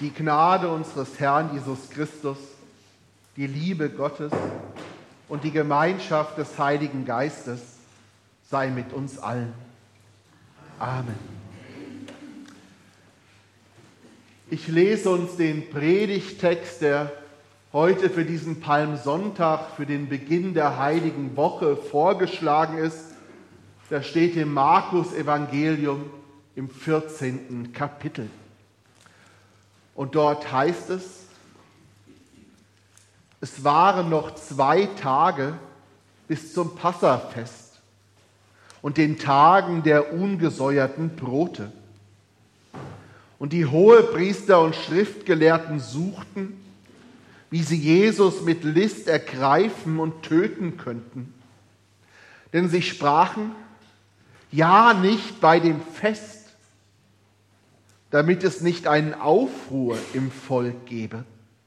Die Gnade unseres Herrn Jesus Christus, die Liebe Gottes und die Gemeinschaft des Heiligen Geistes sei mit uns allen. Amen. Ich lese uns den Predigttext, der heute für diesen Palmsonntag, für den Beginn der Heiligen Woche vorgeschlagen ist. Der steht im Markus-Evangelium im 14. Kapitel. Und dort heißt es: Es waren noch 2 Tage bis zum Passafest und den Tagen der ungesäuerten Brote. Und die Hohepriester und Schriftgelehrten suchten, wie sie Jesus mit List ergreifen und töten könnten. Denn sie sprachen: Ja, nicht bei dem Fest, damit es nicht einen Aufruhr im Volk gebe.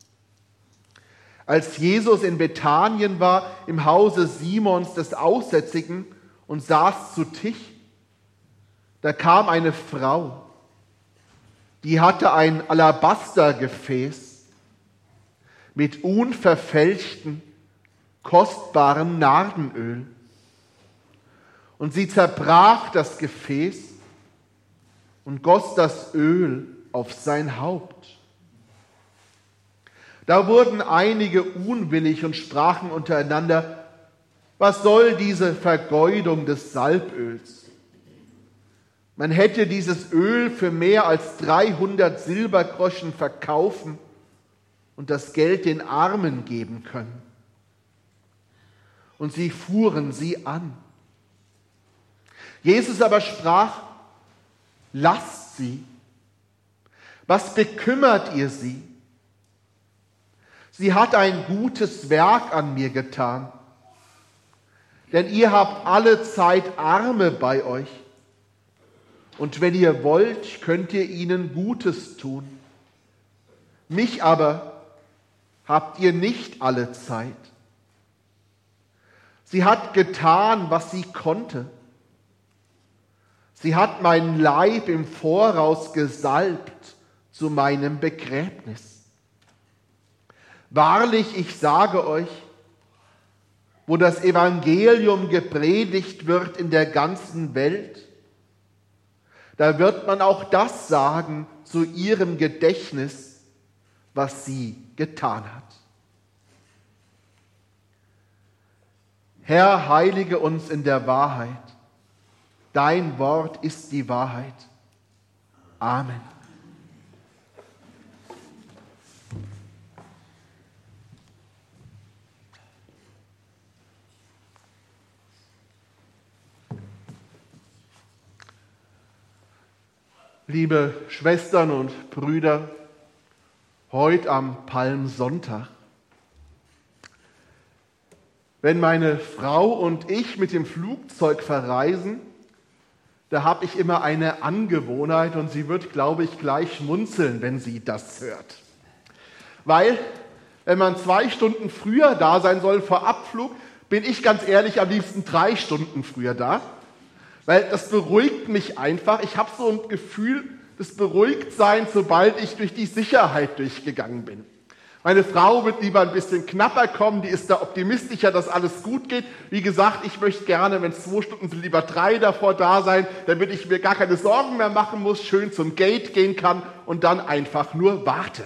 Als Jesus in Bethanien war, im Hause Simons des Aussätzigen, und saß zu Tisch, da kam eine Frau, die hatte ein Alabastergefäß mit unverfälschtem, kostbarem Nardenöl. Und sie zerbrach das Gefäß und goss das Öl auf sein Haupt. Da wurden einige unwillig und sprachen untereinander: Was soll diese Vergeudung des Salböls? Man hätte dieses Öl für mehr als 300 Silbergroschen verkaufen und das Geld den Armen geben können. Und sie fuhren sie an. Jesus aber sprach: Lasst sie. Was bekümmert ihr sie? Sie hat ein gutes Werk an mir getan. Denn ihr habt alle Zeit Arme bei euch. Und wenn ihr wollt, könnt ihr ihnen Gutes tun. Mich aber habt ihr nicht alle Zeit. Sie hat getan, was sie konnte. Sie hat meinen Leib im Voraus gesalbt zu meinem Begräbnis. Wahrlich, ich sage euch, wo das Evangelium gepredigt wird in der ganzen Welt, da wird man auch das sagen zu ihrem Gedächtnis, was sie getan hat. Herr, heilige uns in der Wahrheit. Dein Wort ist die Wahrheit. Amen. Liebe Schwestern und Brüder, heute am Palmsonntag, wenn meine Frau und ich mit dem Flugzeug verreisen, da habe ich immer eine Angewohnheit und sie wird, glaube ich, gleich schmunzeln, wenn sie das hört. Weil, wenn man 2 Stunden früher da sein soll vor Abflug, bin ich ganz ehrlich am liebsten 3 Stunden früher da. Weil das beruhigt mich einfach. Ich habe so ein Gefühl des Beruhigtseins, sobald ich durch die Sicherheit durchgegangen bin. Meine Frau wird lieber ein bisschen knapper kommen, die ist da optimistischer, dass alles gut geht. Wie gesagt, ich möchte gerne, wenn es 2 Stunden sind, lieber 3 davor da sein, damit ich mir gar keine Sorgen mehr machen muss, schön zum Gate gehen kann und dann einfach nur warte.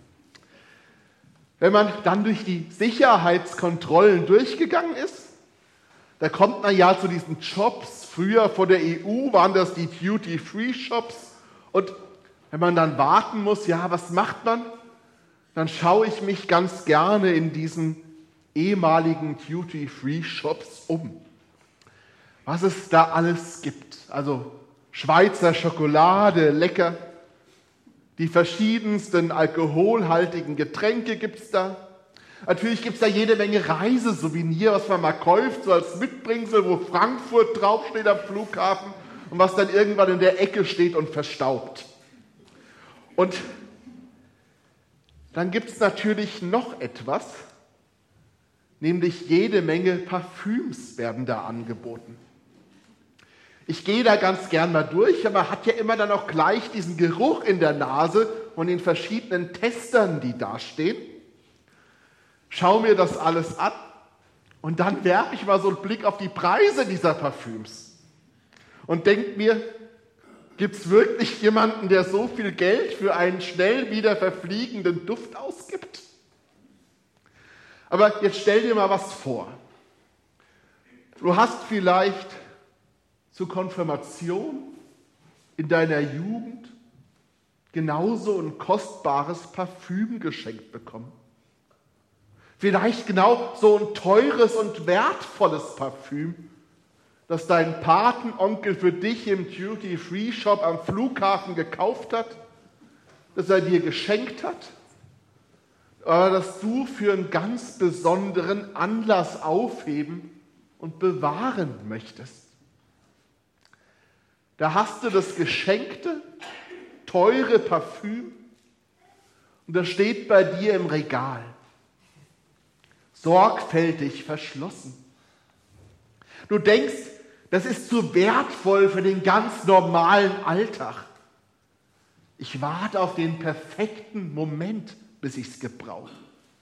Wenn man dann durch die Sicherheitskontrollen durchgegangen ist, da kommt man ja zu diesen Jobs. Früher vor der EU waren das die Duty-Free-Shops. Und wenn man dann warten muss, ja, was macht man? Dann schaue ich mich ganz gerne in diesen ehemaligen Duty-Free-Shops um. Was es da alles gibt. Also Schweizer Schokolade, lecker. Die verschiedensten alkoholhaltigen Getränke gibt es da. Natürlich gibt es da jede Menge Reisesouvenir, was man mal kauft, so als Mitbringsel, wo Frankfurt draufsteht am Flughafen und was dann irgendwann in der Ecke steht und verstaubt. Und dann gibt es natürlich noch etwas, nämlich jede Menge Parfüms werden da angeboten. Ich gehe da ganz gern mal durch, aber man hat ja immer dann auch gleich diesen Geruch in der Nase von den verschiedenen Testern, die da stehen. Schau mir das alles an und dann werfe ich mal so einen Blick auf die Preise dieser Parfüms und denke mir, gibt es wirklich jemanden, der so viel Geld für einen schnell wieder verfliegenden Duft ausgibt? Aber jetzt stell dir mal was vor. Du hast vielleicht zur Konfirmation in deiner Jugend genauso ein kostbares Parfüm geschenkt bekommen. Vielleicht genau so ein teures und wertvolles Parfüm, das dein Patenonkel für dich im Duty-Free-Shop am Flughafen gekauft hat, das er dir geschenkt hat, aber das du für einen ganz besonderen Anlass aufheben und bewahren möchtest. Da hast du das geschenkte, teure Parfüm und das steht bei dir im Regal, sorgfältig verschlossen. Du denkst, das ist zu wertvoll für den ganz normalen Alltag. Ich warte auf den perfekten Moment, bis ich es gebrauche.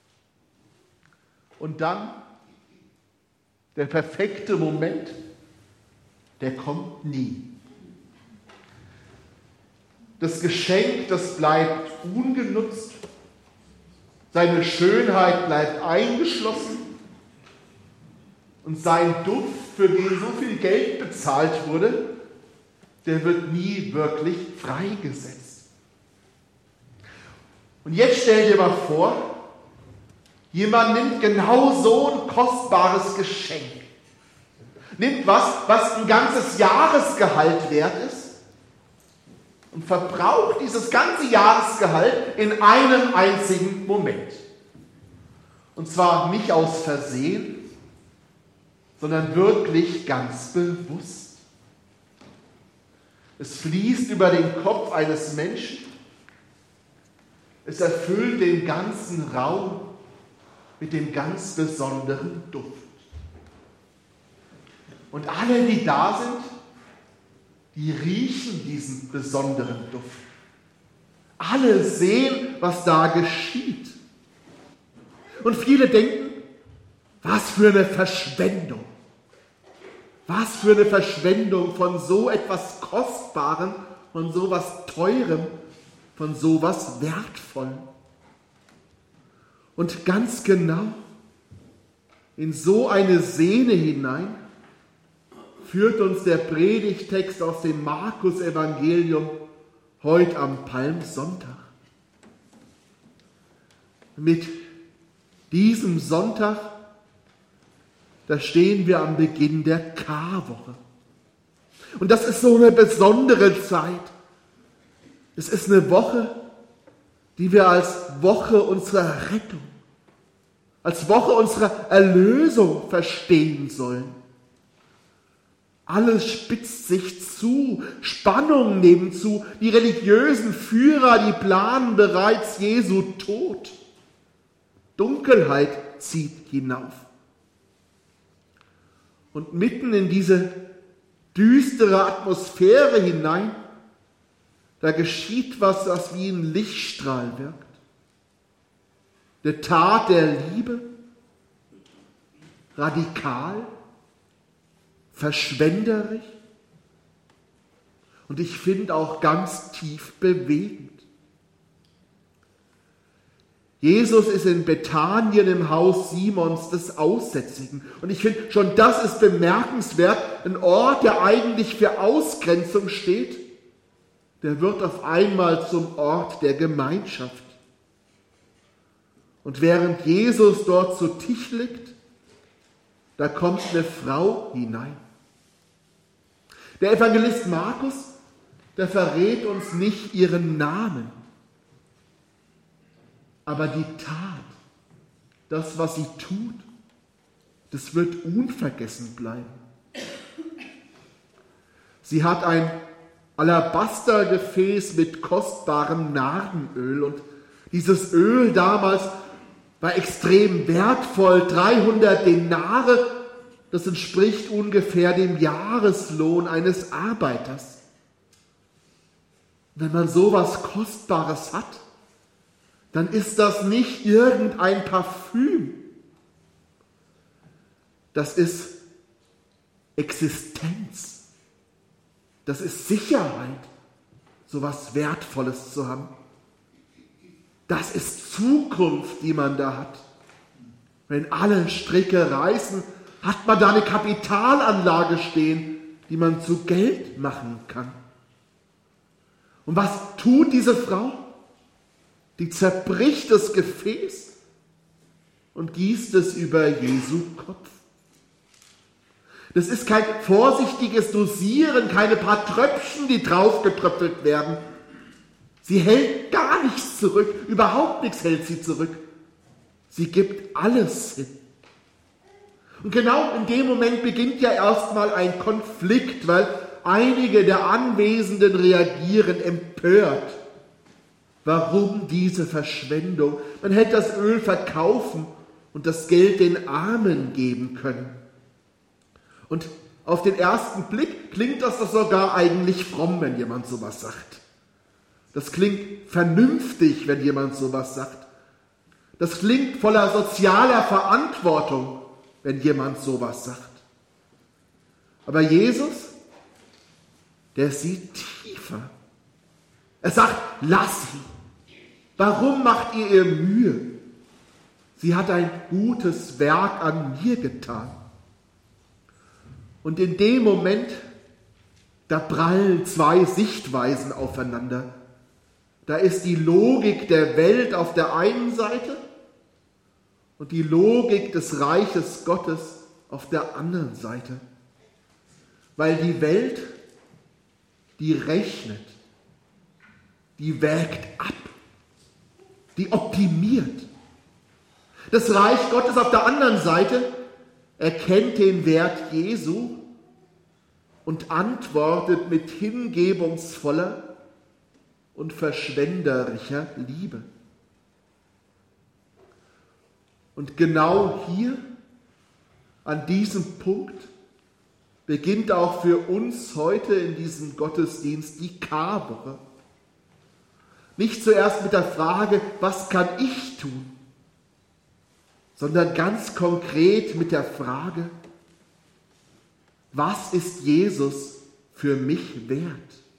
Und dann, der perfekte Moment, der kommt nie. Das Geschenk, das bleibt ungenutzt, seine Schönheit bleibt eingeschlossen und sein Duft, für den so viel Geld bezahlt wurde, der wird nie wirklich freigesetzt. Und jetzt stell dir mal vor, jemand nimmt genau so ein kostbares Geschenk, nimmt was ein ganzes Jahresgehalt wert ist, und verbraucht dieses ganze Jahresgehalt in einem einzigen Moment. Und zwar nicht aus Versehen, sondern wirklich ganz bewusst. Es fließt über den Kopf eines Menschen, es erfüllt den ganzen Raum mit dem ganz besonderen Duft. Und alle, die da sind, die riechen diesen besonderen Duft. Alle sehen, was da geschieht. Und viele denken, was für eine Verschwendung. Was für eine Verschwendung von so etwas Kostbarem, von so etwas Teurem, von so etwas Wertvollem. Und ganz genau in so eine Szene hinein führt uns der Predigtext aus dem Markus-Evangelium heute am Palmsonntag. Mit diesem Sonntag, da stehen wir am Beginn der Karwoche. Und das ist so eine besondere Zeit. Es ist eine Woche, die wir als Woche unserer Rettung, als Woche unserer Erlösung verstehen sollen. Alles spitzt sich zu, Spannungen nehmen zu, die religiösen Führer, die planen bereits Jesu Tod. Dunkelheit zieht hinauf. Und mitten in diese düstere Atmosphäre hinein, da geschieht was, das wie ein Lichtstrahl wirkt. Eine Tat der Liebe, radikal, verschwenderisch und ich finde auch ganz tief bewegend. Jesus ist in Bethanien im Haus Simons des Aussätzigen. Und ich finde, schon das ist bemerkenswert. Ein Ort, der eigentlich für Ausgrenzung steht, der wird auf einmal zum Ort der Gemeinschaft. Und während Jesus dort zu Tisch liegt, da kommt eine Frau hinein. Der Evangelist Markus, der verrät uns nicht ihren Namen. Aber die Tat, das, was sie tut, das wird unvergessen bleiben. Sie hat ein Alabastergefäß mit kostbarem Nardenöl und dieses Öl damals war extrem wertvoll, 300 Denare, das entspricht ungefähr dem Jahreslohn eines Arbeiters. Wenn man sowas Kostbares hat, dann ist das nicht irgendein Parfüm. Das ist Existenz. Das ist Sicherheit, sowas Wertvolles zu haben. Das ist Zukunft, die man da hat. Wenn alle Stricke reißen, hat man da eine Kapitalanlage stehen, die man zu Geld machen kann. Und was tut diese Frau? Die zerbricht das Gefäß und gießt es über Jesu Kopf. Das ist kein vorsichtiges Dosieren, keine paar Tröpfchen, die draufgetröpfelt werden. Sie hält gar nichts zurück, überhaupt nichts hält sie zurück. Sie gibt alles hin. Und genau in dem Moment beginnt ja erstmal ein Konflikt, weil einige der Anwesenden reagieren empört. Warum diese Verschwendung? Man hätte das Öl verkaufen und das Geld den Armen geben können. Und auf den ersten Blick klingt das doch sogar eigentlich fromm, wenn jemand sowas sagt. Das klingt vernünftig, wenn jemand sowas sagt. Das klingt voller sozialer Verantwortung, wenn jemand sowas sagt. Aber Jesus, der sieht tiefer. Er sagt, lass sie. Warum macht ihr Mühe? Sie hat ein gutes Werk an mir getan. Und in dem Moment, da prallen zwei Sichtweisen aufeinander. Da ist die Logik der Welt auf der einen Seite und die Logik des Reiches Gottes auf der anderen Seite. Weil die Welt, die rechnet, die wägt ab, die optimiert. Das Reich Gottes auf der anderen Seite erkennt den Wert Jesu und antwortet mit hingebungsvoller und verschwenderischer Liebe. Und genau hier, an diesem Punkt, beginnt auch für uns heute in diesem Gottesdienst die Karwoche. Nicht zuerst mit der Frage, was kann ich tun, sondern ganz konkret mit der Frage, was ist Jesus für mich wert?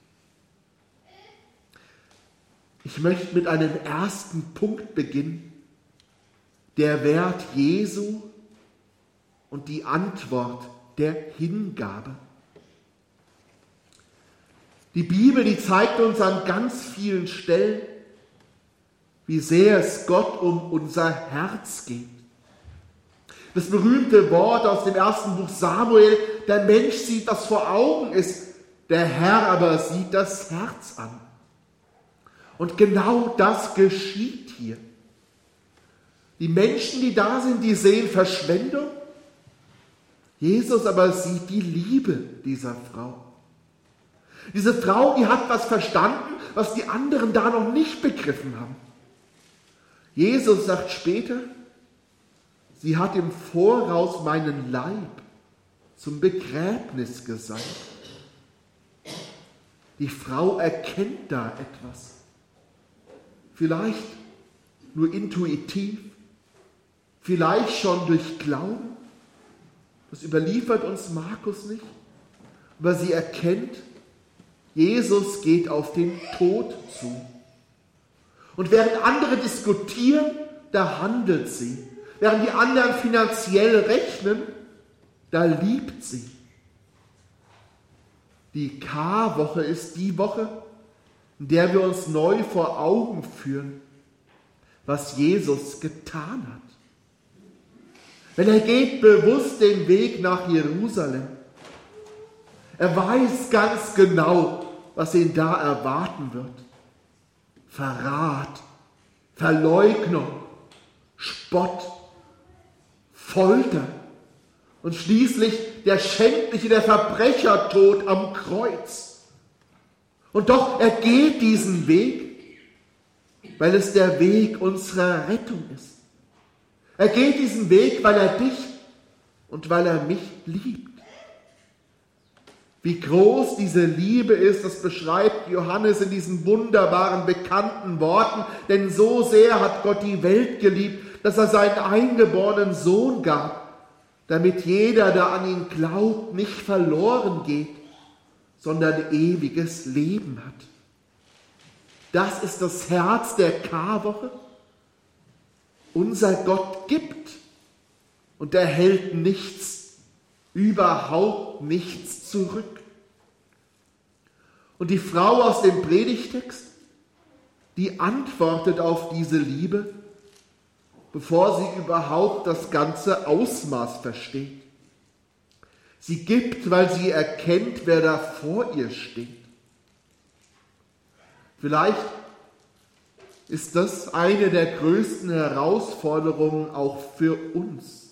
Ich möchte mit einem ersten Punkt beginnen, der Wert Jesu und die Antwort der Hingabe. Die Bibel, die zeigt uns an ganz vielen Stellen, wie sehr es Gott um unser Herz geht. Das berühmte Wort aus dem ersten Buch Samuel, der Mensch sieht, was vor Augen ist, der Herr aber sieht das Herz an. Und genau das geschieht hier. Die Menschen, die da sind, die sehen Verschwendung. Jesus aber sieht die Liebe dieser Frau. Diese Frau, die hat was verstanden, was die anderen da noch nicht begriffen haben. Jesus sagt später, sie hat im Voraus meinen Leib zum Begräbnis gesandt. Die Frau erkennt da etwas. Vielleicht nur intuitiv, vielleicht schon durch Glauben. Das überliefert uns Markus nicht. Aber sie erkennt, Jesus geht auf den Tod zu. Und während andere diskutieren, da handelt sie. Während die anderen finanziell rechnen, da liebt sie. Die Karwoche ist die Woche, in der wir uns neu vor Augen führen, was Jesus getan hat. Denn er geht bewusst den Weg nach Jerusalem. Er weiß ganz genau, was ihn da erwarten wird. Verrat, Verleugnung, Spott, Folter und schließlich der schändliche, der Verbrechertod am Kreuz. Und doch, er geht diesen Weg, weil es der Weg unserer Rettung ist. Er geht diesen Weg, weil er dich und weil er mich liebt. Wie groß diese Liebe ist, das beschreibt Johannes in diesen wunderbaren, bekannten Worten. Denn so sehr hat Gott die Welt geliebt, dass er seinen eingeborenen Sohn gab, damit jeder, der an ihn glaubt, nicht verloren geht, sondern ewiges Leben hat. Das ist das Herz der Karwoche. Unser Gott gibt und er hält nichts, überhaupt nichts zurück. Und die Frau aus dem Predigtext, die antwortet auf diese Liebe, bevor sie überhaupt das ganze Ausmaß versteht. Sie gibt, weil sie erkennt, wer da vor ihr steht. Vielleicht ist das eine der größten Herausforderungen auch für uns.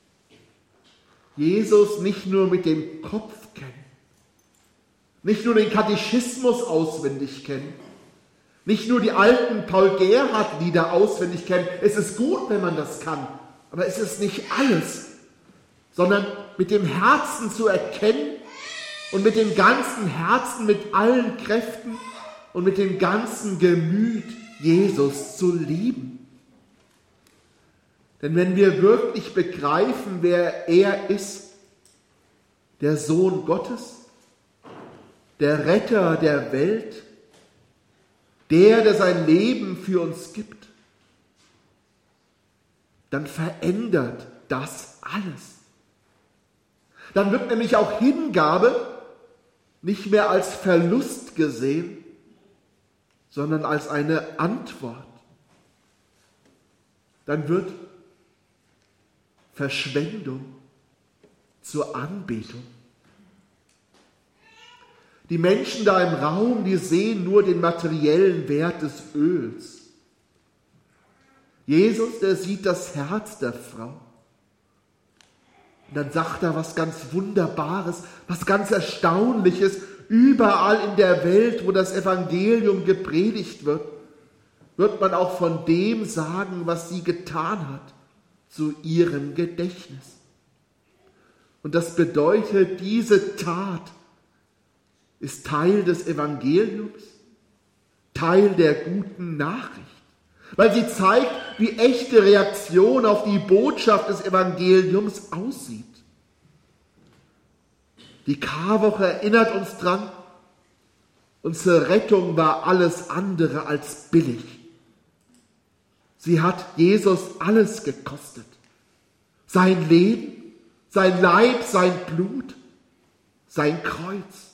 Jesus nicht nur mit dem Kopf kennen, nicht nur den Katechismus auswendig kennen, nicht nur die alten Paul-Gerhardt-Lieder auswendig kennen. Es ist gut, wenn man das kann, aber es ist nicht alles, sondern mit dem Herzen zu erkennen und mit dem ganzen Herzen, mit allen Kräften und mit dem ganzen Gemüt Jesus zu lieben. Denn wenn wir wirklich begreifen, wer er ist, der Sohn Gottes, der Retter der Welt, der sein Leben für uns gibt, dann verändert das alles. Dann wird nämlich auch Hingabe nicht mehr als Verlust gesehen, sondern als eine Antwort. Dann wird Verschwendung zur Anbetung. Die Menschen da im Raum, die sehen nur den materiellen Wert des Öls. Jesus, der sieht das Herz der Frau. Und dann sagt er was ganz Wunderbares, was ganz Erstaunliches. Überall in der Welt, wo das Evangelium gepredigt wird, wird man auch von dem sagen, was sie getan hat, zu ihrem Gedächtnis. Und das bedeutet, diese Tat ist Teil des Evangeliums, Teil der guten Nachricht, weil sie zeigt, wie echte Reaktion auf die Botschaft des Evangeliums aussieht. Die Karwoche erinnert uns dran, unsere Rettung war alles andere als billig. Sie hat Jesus alles gekostet. Sein Leben, sein Leib, sein Blut, sein Kreuz.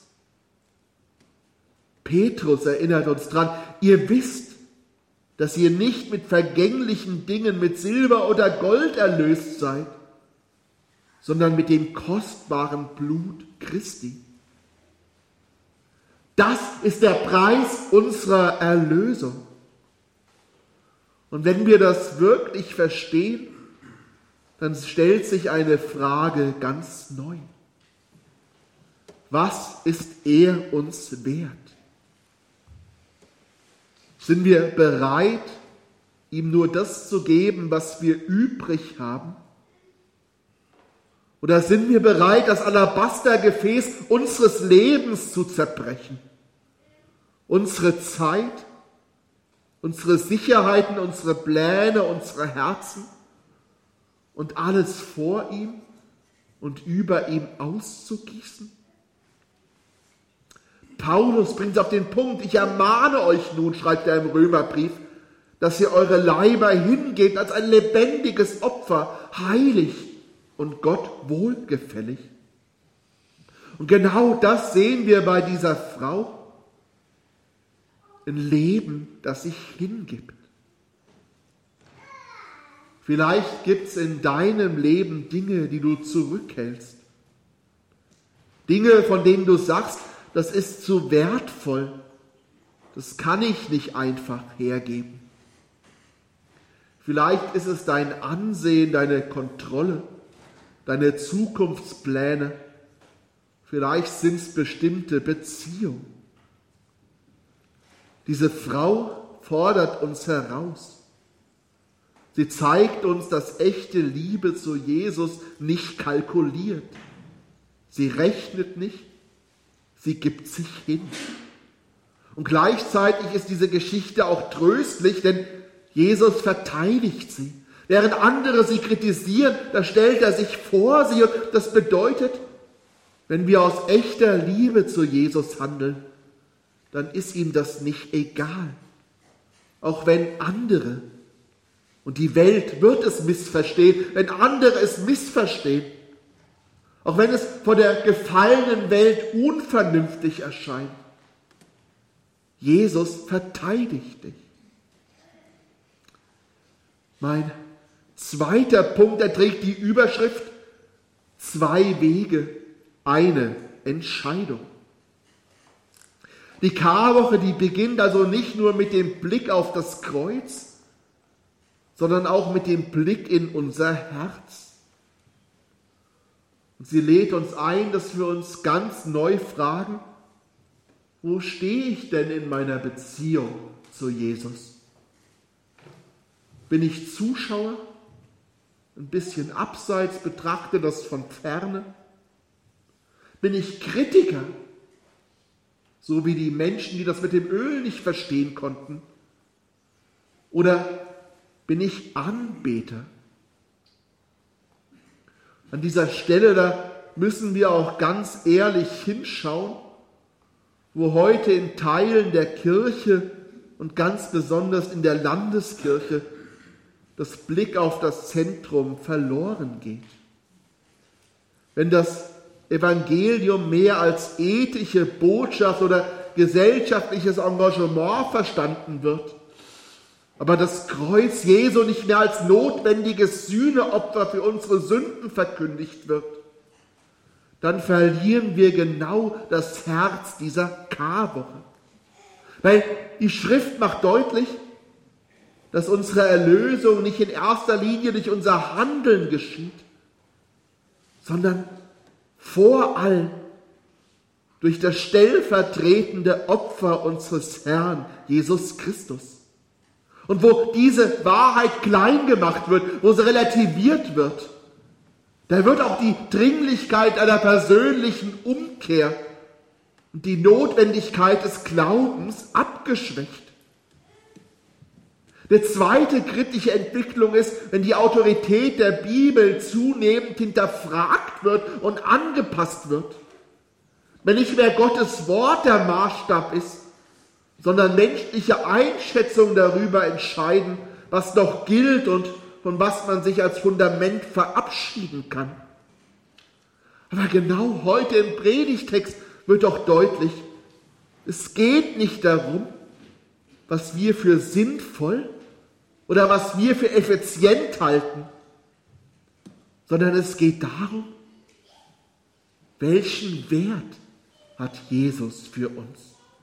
Petrus erinnert uns dran, ihr wisst, dass ihr nicht mit vergänglichen Dingen, mit Silber oder Gold erlöst seid, sondern mit dem kostbaren Blut Christi. Das ist der Preis unserer Erlösung. Und wenn wir das wirklich verstehen, dann stellt sich eine Frage ganz neu. Was ist er uns wert? Sind wir bereit, ihm nur das zu geben, was wir übrig haben? Oder sind wir bereit, das Alabastergefäß unseres Lebens zu zerbrechen? Unsere Zeit, unsere Sicherheiten, unsere Pläne, unsere Herzen und alles vor ihm und über ihm auszugießen? Paulus bringt es auf den Punkt, ich ermahne euch nun, schreibt er im Römerbrief, dass ihr eure Leiber hingebt als ein lebendiges Opfer, heilig und Gott wohlgefällig. Und genau das sehen wir bei dieser Frau. Ein Leben, das sich hingibt. Vielleicht gibt es in deinem Leben Dinge, die du zurückhältst. Dinge, von denen du sagst, das ist zu wertvoll. Das kann ich nicht einfach hergeben. Vielleicht ist es dein Ansehen, deine Kontrolle, deine Zukunftspläne. Vielleicht sind es bestimmte Beziehungen. Diese Frau fordert uns heraus. Sie zeigt uns, dass echte Liebe zu Jesus nicht kalkuliert. Sie rechnet nicht, Sie gibt sich hin. Und gleichzeitig ist diese Geschichte auch tröstlich, denn Jesus verteidigt sie. Während andere sie kritisieren, da stellt er sich vor sie. Und das bedeutet, wenn wir aus echter Liebe zu Jesus handeln, dann ist ihm das nicht egal. Auch wenn andere, und die Welt wird es missverstehen, wenn andere es missverstehen, auch wenn es vor der gefallenen Welt unvernünftig erscheint, Jesus verteidigt dich. Mein zweiter Punkt, der trägt die Überschrift: 2 Wege, eine Entscheidung. Die Karwoche, die beginnt also nicht nur mit dem Blick auf das Kreuz, sondern auch mit dem Blick in unser Herz. Und sie lädt uns ein, dass wir uns ganz neu fragen: Wo stehe ich denn in meiner Beziehung zu Jesus? Bin ich Zuschauer, ein bisschen abseits, betrachte das von ferne? Bin ich Kritiker, so wie die Menschen, die das mit dem Öl nicht verstehen konnten? Oder bin ich Anbeter? An dieser Stelle, da müssen wir auch ganz ehrlich hinschauen, wo heute in Teilen der Kirche und ganz besonders in der Landeskirche das Blick auf das Zentrum verloren geht. Wenn das Evangelium mehr als ethische Botschaft oder gesellschaftliches Engagement verstanden wird, aber das Kreuz Jesu nicht mehr als notwendiges Sühneopfer für unsere Sünden verkündigt wird, dann verlieren wir genau das Herz dieser Karwoche. Weil die Schrift macht deutlich, dass unsere Erlösung nicht in erster Linie durch unser Handeln geschieht, sondern vor allem durch das stellvertretende Opfer unseres Herrn Jesus Christus. Und wo diese Wahrheit klein gemacht wird, wo sie relativiert wird, da wird auch die Dringlichkeit einer persönlichen Umkehr und die Notwendigkeit des Glaubens abgeschwächt. Die zweite kritische Entwicklung ist, wenn die Autorität der Bibel zunehmend hinterfragt wird und angepasst wird. Wenn nicht mehr Gottes Wort der Maßstab ist, sondern menschliche Einschätzungen darüber entscheiden, was noch gilt und von was man sich als Fundament verabschieden kann. Aber genau heute im Predigtext wird doch deutlich, es geht nicht darum, was wir für sinnvoll oder was wir für effizient halten, sondern es geht darum, welchen Wert hat Jesus für uns.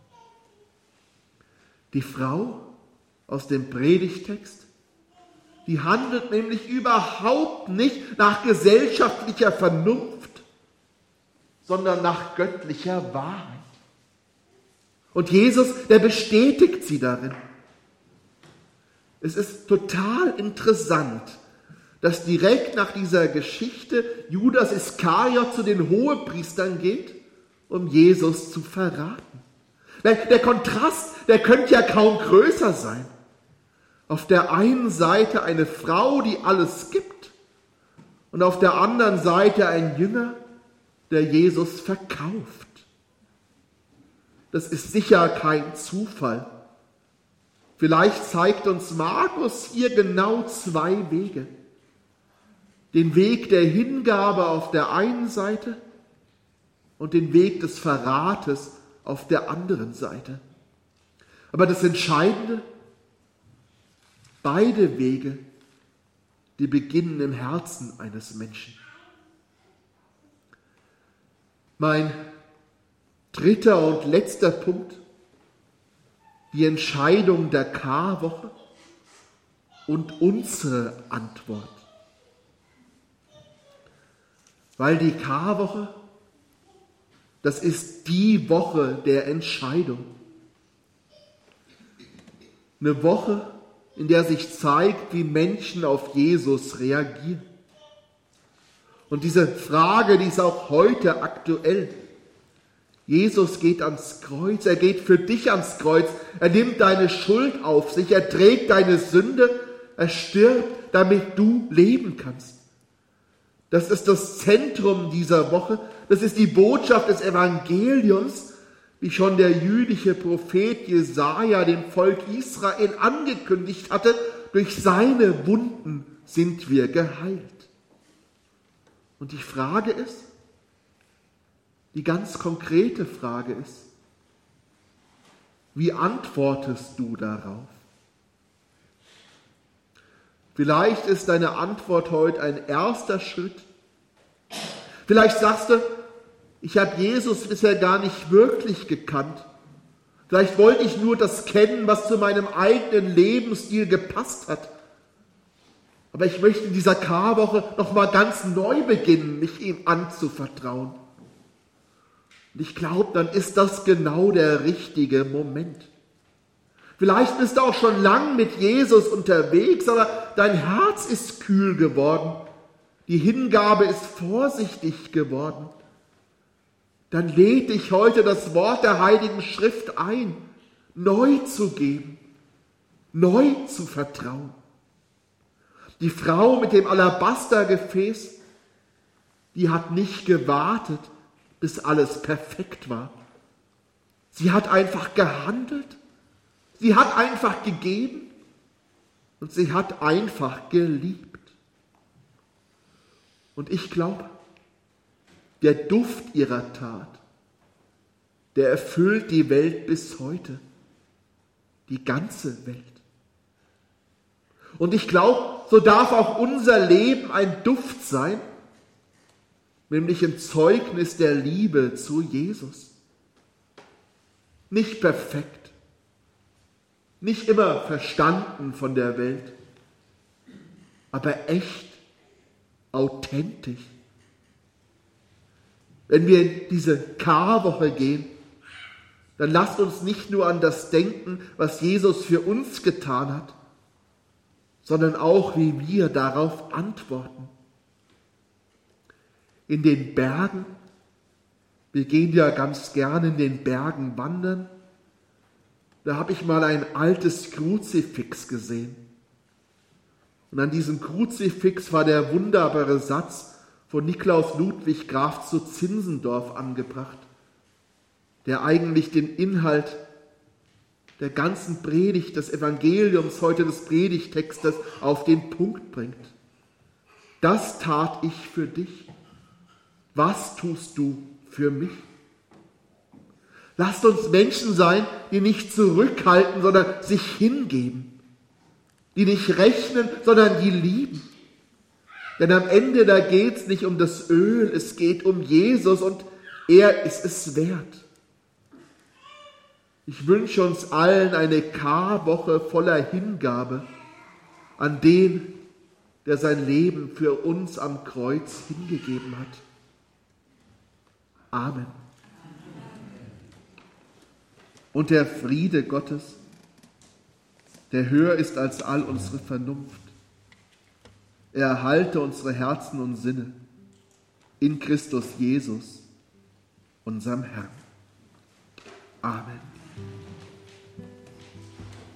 Die Frau aus dem Predigtext, die handelt nämlich überhaupt nicht nach gesellschaftlicher Vernunft, sondern nach göttlicher Wahrheit. Und Jesus, der bestätigt sie darin. Es ist total interessant, dass direkt nach dieser Geschichte Judas Iskariot zu den Hohepriestern geht, um Jesus zu verraten. Der Kontrast, der könnte ja kaum größer sein. Auf der einen Seite eine Frau, die alles gibt, und auf der anderen Seite ein Jünger, der Jesus verkauft. Das ist sicher kein Zufall. Vielleicht zeigt uns Markus hier genau 2 Wege. Den Weg der Hingabe auf der einen Seite und den Weg des Verrates auf der anderen Seite. Aber das Entscheidende, beide Wege, die beginnen im Herzen eines Menschen. Mein dritter und letzter Punkt, die Entscheidung der Karwoche und unsere Antwort. Weil die Karwoche, das ist die Woche der Entscheidung. Eine Woche, in der sich zeigt, wie Menschen auf Jesus reagieren. Und diese Frage, die ist auch heute aktuell. Jesus geht ans Kreuz, er geht für dich ans Kreuz, er nimmt deine Schuld auf sich, er trägt deine Sünde, er stirbt, damit du leben kannst. Das ist das Zentrum dieser Woche, das ist die Botschaft des Evangeliums, wie schon der jüdische Prophet Jesaja dem Volk Israel angekündigt hatte, durch seine Wunden sind wir geheilt. Und die Frage ist, die ganz konkrete Frage ist, wie antwortest du darauf? Vielleicht ist deine Antwort heute ein erster Schritt. Vielleicht sagst du, ich habe Jesus bisher gar nicht wirklich gekannt. Vielleicht wollte ich nur das kennen, was zu meinem eigenen Lebensstil gepasst hat. Aber ich möchte in dieser Karwoche nochmal ganz neu beginnen, mich ihm anzuvertrauen. Und ich glaube, dann ist das genau der richtige Moment. Vielleicht bist du auch schon lang mit Jesus unterwegs, aber dein Herz ist kühl geworden. Die Hingabe ist vorsichtig geworden. Dann lädt dich heute das Wort der Heiligen Schrift ein, neu zu geben, neu zu vertrauen. Die Frau mit dem Alabastergefäß, die hat nicht gewartet, bis alles perfekt war. Sie hat einfach gehandelt, sie hat einfach gegeben und sie hat einfach geliebt. Und ich glaube, der Duft ihrer Tat, der erfüllt die Welt bis heute, die ganze Welt. Und ich glaube, so darf auch unser Leben ein Duft sein, nämlich ein Zeugnis der Liebe zu Jesus. Nicht perfekt, nicht immer verstanden von der Welt, aber echt, authentisch. Wenn wir in diese Karwoche gehen, dann lasst uns nicht nur an das denken, was Jesus für uns getan hat, sondern auch, wie wir darauf antworten. In den Bergen, wir gehen ja ganz gerne in den Bergen wandern, da habe ich mal ein altes Kruzifix gesehen. Und an diesem Kruzifix war der wunderbare Satz von Nikolaus Ludwig Graf zu Zinzendorf angebracht, der eigentlich den Inhalt der ganzen Predigt des Evangeliums, heute des Predigtextes, auf den Punkt bringt. Das tat ich für dich. Was tust du für mich? Lasst uns Menschen sein, die nicht zurückhalten, sondern sich hingeben. Die nicht rechnen, sondern die lieben. Denn am Ende, da geht es nicht um das Öl, es geht um Jesus und er ist es wert. Ich wünsche uns allen eine Karwoche voller Hingabe an den, der sein Leben für uns am Kreuz hingegeben hat. Amen. Und der Friede Gottes, der höher ist als all unsere Vernunft, er erhalte unsere Herzen und Sinne in Christus Jesus, unserem Herrn. Amen.